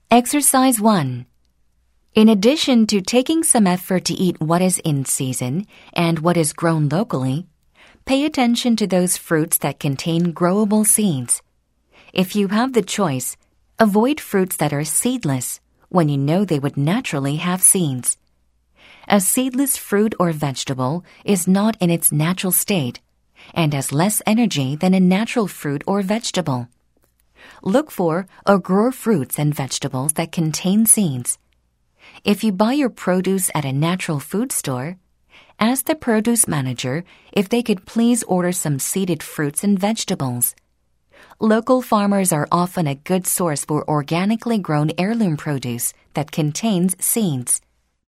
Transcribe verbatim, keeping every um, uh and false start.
Exercise one. In addition to taking some effort to eat what is in season and what is grown locally, pay attention to those fruits that contain growable seeds. If you have the choice, avoid fruits that are seedless when you know they would naturally have seeds. A seedless fruit or vegetable is not in its natural state and has less energy than a natural fruit or vegetable. Look for or grow fruits and vegetables that contain seeds. If you buy your produce at a natural food store, ask the produce manager if they could please order some seeded fruits and vegetables. Local farmers are often a good source for organically grown heirloom produce that contains seeds.